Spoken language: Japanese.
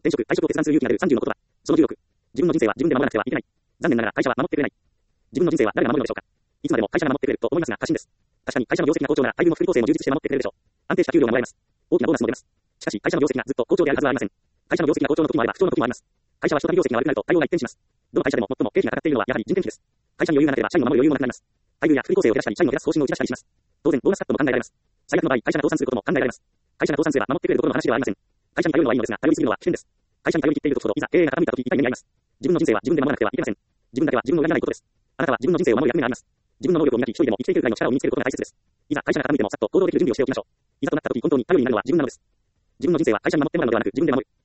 転職、退職を決断する勇気が出る30の言葉。その16。自分の人生は自分で守らなくてはいけない。残念ながら会社は守ってくれない。自分の人生は誰が守るのでしょうか。いつまでも会社が守ってくれると思いますが過信です。確かに会社の業績が好調なら待遇も福利厚生も充実して守ってくれるでしょう。安定した給料がもらえます。大きなボーナスも出ます。しかし会社の業績がずっと好調であるはずはありません。会社の業績が好調の時もあれば不調の時もあります。会社は一たび業績が悪くなると対応が一転します。どの会社でも最も経費がかかっているのはやはり人件費です。会社に余裕がなければ社員を守る余裕もなくなります。待遇や福利厚生を減らしたり社員を減らす方針を打ち出したりします。当然ボーナスカットも考えられます。最悪の場合会社が倒産することも考えられます。会社が倒産すれば守ってくれるところの話ではありません。会社に頼るのはいいのですが頼りすぎるのは危険です。会社に頼り切っている時ほどいざ経営が傾いた時痛い目に遭います。自分の人生は自分で守らなくてはいけません。自分だけは自分を裏切らないことです。あなたは自分の人生を守る役目があります。自分の能力を磨き一人でも生きていくぐらいの力を身につけることが大切です。いざ会社が傾いてもさっと行動できる準備をしておきましょう。いざとなった時本当に頼りになるのは自分なのです。自分の人生は会社に守ってもらうのではなく自分で守る。